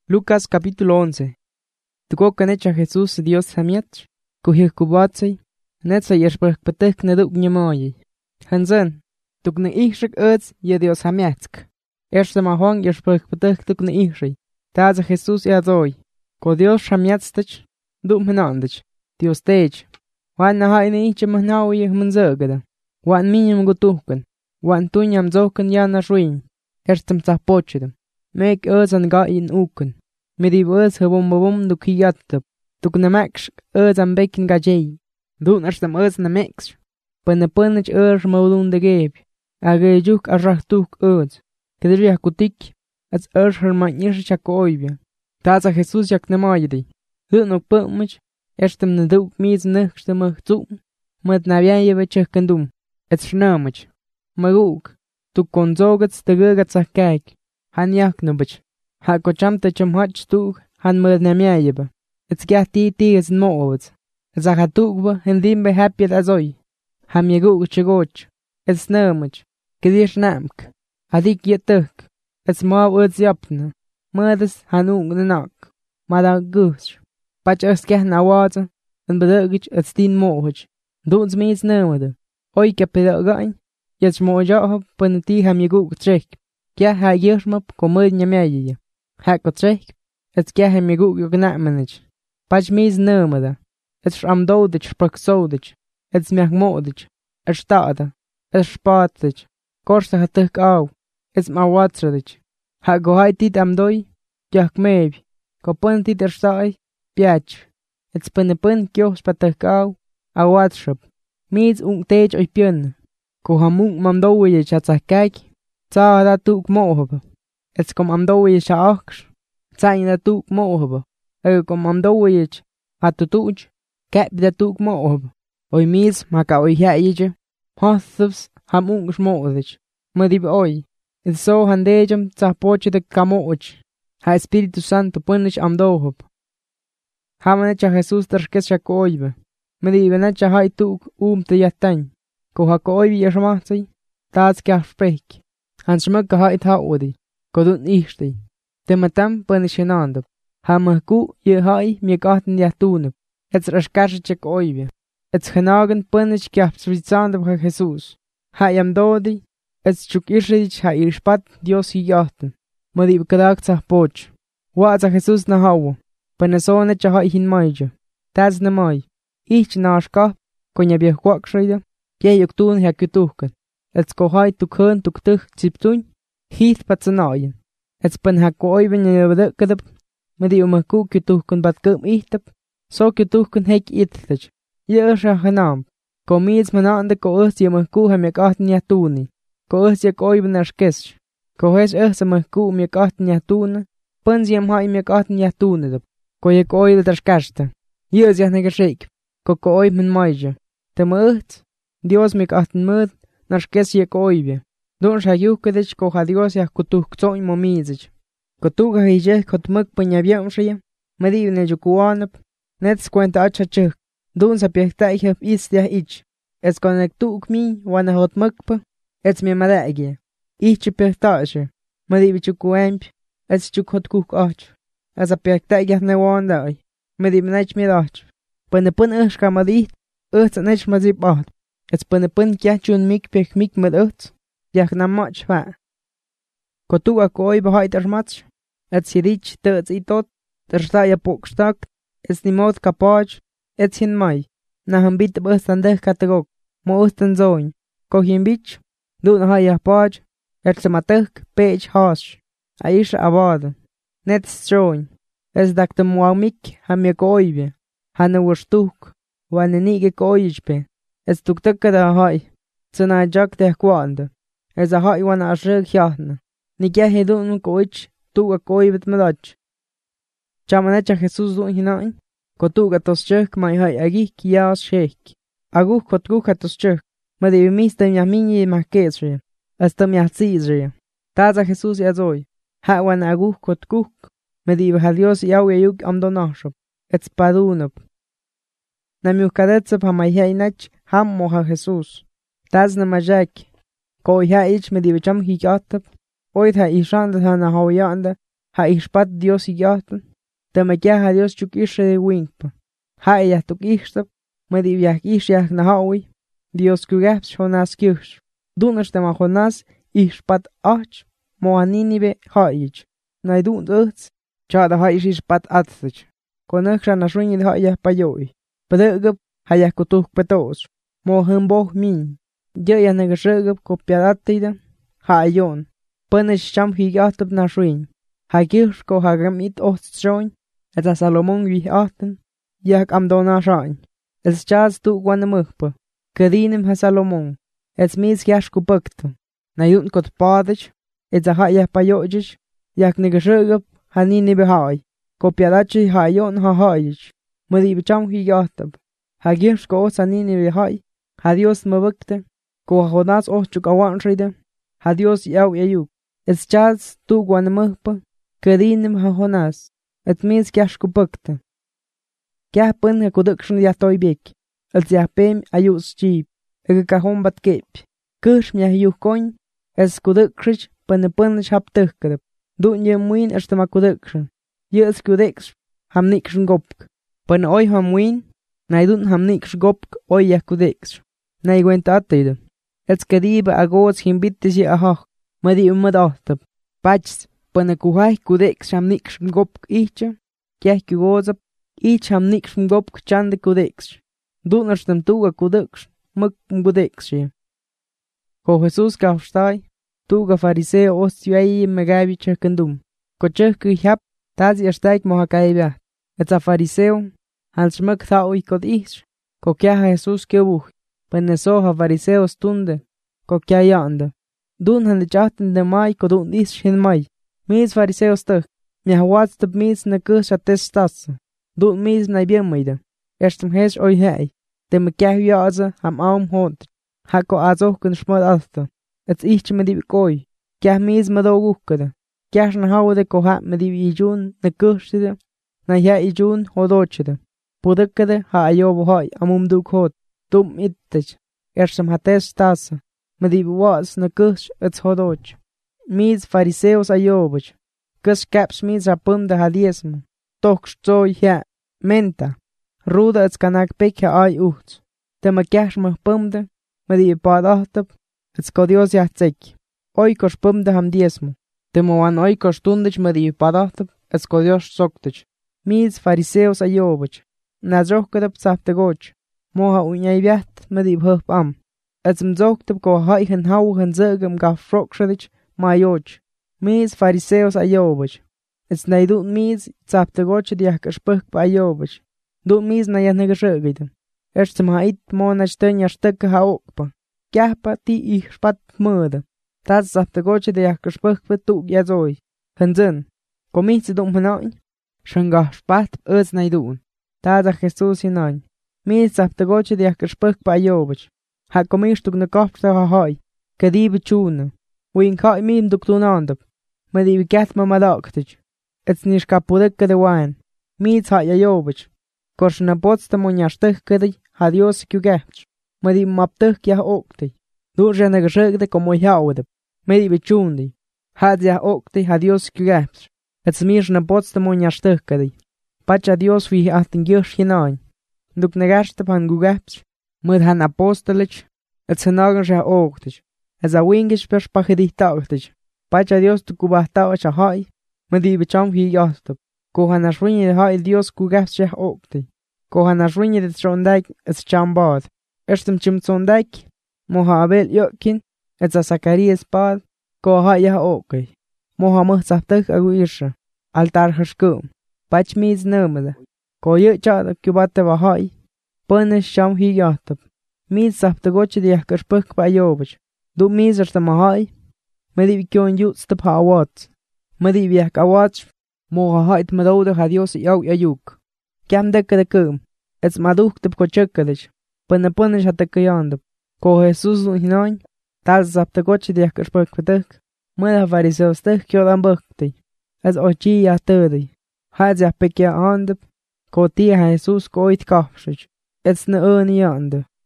Lucas capítulo 11. Tukokanecha Jesús Dios hamiach, kuhikubatsay, netsa yerspakpatek neduk nyamoyi. Hansen, tukne ihrik öts ye Dios hamiatsk. Erste ma Juan yerspakpatek tukne ihri. Taza Jesús yazoy. Ko Dios hamiatstach, duk menandach. Dios tej. Wan na haine iche mahnawi manzagada. Wan minyam gutuhkan. Wan tunyam zokan yana ruin. Erstem tahpochidam. Mek öts an ga in uken. Medib öts habum dukiyatab. Tuk namaksh öts an bekin gajay. Dun erstem öts nameksh. Panapannach maulun de geb. Agayjuk arrahtuk öts. Kedriah kutik. As hermanish chakoibia. Taza Jesús yak namaydi. Hunok pumach. Erstem naduk miz nuchstemach zoom. Mad naviaye chakandum. Et snamach. Maguk. Tuk konzogats de gagatsakak. Han yaknubach. Ha kochamta chamhach tug. Han mad namiayeba. It's gati is moovats. Zahatukba and dimbe happy azoi. Ham yaguk chagoch. It's snamach. Kedish namk. Adik yetuk. It's ma words yapna. Murders hanung nanak. Mada goose. Patch us gahn awaza. And bedugich at steen mohage. Don't means no. Oi capidagain. Yet moja penalty ham yaguk trick. Kya ha yermap komod nyamaya. Hako trick. It's kya ham yaguk yognatmanage. Patch means no mother. It's dodich proxodich. It's mehmodich. It's stada. It's spatich. Korsa hatuk aw. It's ma watradich. Ha go hai tit amdoi. Jak maybe. Ko pun tit erstai. Piach. It's penepun kyo spatuk aw. A watshop. Means tej oi pion. Ko hamung mamdoye chatsakak. Tsa da tuk mohaba. It's kom amdoye shaaksh. Tsa da tuk mohaba. Kom amdoye hatutuj. Kap da tuk mohaba. Oi means maka oi haije. Hothus hamung shmodich. Madib oi. It's so handejam tsa poche de kamoch. Ha Espíritu Santo punish amdohab. Hamanecha Jesús terkes shakoibe. Medibenacha hai tuk te yatan. Ko hakoibi yashmatsay. Tats kafpek. Hansmak hait haudi. Kodun ishti. Tematam punishinandab. Hamaku ye hai miekaten yatunab. It's rashkashachek oibe. It's genagen punish kafsvitsandab ha Jesús. Hayam dodi. It's chukishich ha irshpat Dios hiyaten. Madib kadak sa poch. Waza Jesús na hawa. Panasone cha hin maija. Taz na mai. Ich nashka. Konya biehkwak shayda. Yeyuk tun ha kutuhkan. It's ko hai tukhan tuktuh ziptun. Heath patsanayan. It's pan ha koiben yabada kadab. Madi umaku kutuhkan bat kum ihtap. So kutuhkan hek itthaj. Yersha hanam. Ko miz mananda ko us yamaku ha mekaten yatuni. Ko us yak oiben ashkesh. Ko hes us amaku mekaten yatuna. Pans yam hai mekaten yatuna. Ko yak oil dashkashta. Yes yahnegashik. Ko oiben maija. Temut. Dios mekaten mud. Nashkes yak oibe. Don shayukadich ko ha Dios yak kutuk tsoy momizich. Ko tuga hijeh kotmuk panyabiam shaya. Medivne jukuanap. Nets kwenta achachuk. Don sa piechtaihap istia ich. Es konektuk mi wana hotmukpa. Ets mi madagi. Ich piechtashe. Medivi chukuamp. Ets chukhotkuk ach. As a piechtaihap ne wandai. Medivnech mirach. Panapun ushka madit. Nech mazip aht. Ets panapun kiachun mik pech mik med ut. Yak na mach va. Kotu akoi bahait armach. Ets hirich tuts itot. Terstaya pokstak. Ets nimot kapach. Ets hin mai. Na hambit bustandeh kategok. Mo ustan zoin. Ko himbich. Dun haya pach. Ets matuk pech hash. Aish abad. Net stroin. Ets daktem wamik hamyakoibe. Hana wurstuk. Wanenige koijpe. Ets tuktuka da hai. Tsuna jak de kwanda. Ets a hai wana ashrig hyahna. Nikya hedun koich. Tuga koibet madach. Chamanecha Jesús dun hinain. Kotuga toschuk mai hai agi kias shek. Agu kotguka toschuk. Madi mistem yamini makesre. Astem yatzizre. Taza Jesús yazoi. Hawan agu kotkuk. Madi Dios yawe yuk amdonashop. Ets padunop. Namiukadetsap hamayainach ham moha Jesús. Taz na majak. Ko ich medivcham hikatap. Oit ha ishandat ha na hawyanda. ha ixpat Dios yahtan, tamakyah Dios chuk ishe de winkpa, ha tuk ixtap, medib yak ish yak nahawi, Dios kugaps Jonas kyush, dunash tema Jonas ixpat ach, moa Ninive haich, na dun uts, chada haish ixpat atzich, konaksha na shwingid haya payoi, padagab hayak kutuk petos, mo humboh min, jaya nagasagab ko piadatida, ha ayon, punish cham higatab na shwing, ha kish ko hagamit ostjoin, et a Salomon wi achten, yak am dona shain, et chaz tu guanamukpa, kadinim ha Salomon, et mis yash kupukta, na yun kot padich, et a haya payojich, yak nagasagab ha Ninive hai, ko piadachi ha ayon ha haich, mudib cham higatab, ha gish ko sa Ninive hai, ha Dios mabukte, ko ha Jonas ochuk awan ride, ha Dios yaw yayuk, et chaz tu guanamukpa, kadinim ha Jonas, et mis yash kupukta. Kya pun ha kudukshin yatoy bik, et yapem ayus chib, ega kahon bat kep, kush mya yukoin, es kudukshin pun haptukadab, dun ye muin es tema kudukshin, yes kudeks, ham nikshin gopk, pun oi ham muin, na dun ham niks gopk oi ya kudeks, na igwenta atida, et kadiba agots himbitis ye ahach, madi umadahtab, pachs, pun kuhai kudeks ham nikshin gopk icha, kya kugozab, ich ham nikshin gopk chande kudeks, dun es tem tuga kudeks, muk kudeks ye. Ko Jesus kaustai, tuga fariseo ostiai megavi chakandum, ko chuk hap, tazi erstaik mohakaibia, et a fariseo, al smuk thaoi kod ish, ko kya Jesus kebuch, peneso ha fariseo stunde, ko kya yanda, dun han de chatten de mai ko dun ish hin mai, mis fariseo stuk, mi hawats de mis na kus atestas, dun mis na bienmeida, erstem hes oi hei, de me kya yaza ham aum hont, hako azoch kun smad alta, et ich me di koi, kya mis me do gukada, kya na hawde ko hat me di ijun na kushide, na ya ijun hodochide, pudakade ha ayobo hai amum duk hot, dum ittich, erstem hates tasa, me di was na kush et hodoch, mis fariseos ayoboch, kus caps mis apum de hadiesmo, toch zoi ya, menta, ruda et kanak pekja ai uchts, te me kyash me pumde, me di padahtab, et skodios yahtsek, oikos pumde ham diesmo, te mo an oikos tundich me di padahtab, et skodios soktich, mis fariseos ayoboch, na zohkadab saptegoch, moha unyaibiat me di bhup am, et mzoktab ko haichen hauchen zergam gaf frokshadich ma yoch, mis fariseos ayoboch, et snaidut mis saptegoch diak spuk pa ayoboch, dut mis na yanagashergida, erstem hait mona stenya stuk ha okpa, kyahpa ti ich spat murda, tas saptegoch diak spuk pa tuk yazoi, hanzen, komitsi dum hanain, shanga spat uz naidun, tada Jesus hinain, mis saptegoch diak spuk pa ayoboch, ha komistuk na kopsta ha hai, kadibi chuna, win kai mim duk tunandab, madibi gatma madaktich, et nish kapudek de wan, mis ha ayoboch, kors na potsta monyashtuk kadi ha Dios kugach, madibi maptuk ya okti, dur jana gashegde como yaudab, madibi chundi, had ya okti ha Dios kugach, et smish na potsta monyashtuk kadi, pacha Dios vi atin gyush hinain, duk negashtab han gugach, mud han apostolich, et senagan ja oktich, as a wingish perspacheditauchtich, pacha Dios tu kubahtauch a hai, madibi cham hi yastab, ko han ashwinye hai Dios kugach ja okti, ko han ashwinye det shondaik es chambad, erstem chimtsondaik, moha abel yokin, et a Zacarias pad, ko hai ja okti, moha muhzaptuk aguisha, altar hashkum, pach miz namada, ko ychada kubate va hai, punish cham hi yastab, mis saptagoch diak kerspuk pa ayobach, du mis er mahai, medi kyon yuts te pawat, medi biak awach, moha hait madoude ha Dios yaw yayuk, kyam deke de kum, ets maduk te kochekadich, punish ha te kayandab, ko Jesus hinain, tal saptagoch diak kerspuk patek, meda fariseos tek kyodan bukti, as ochi ya tedi, had ya pekya andab, ko tia Jesus ko it kapshich, ets na uni yandab.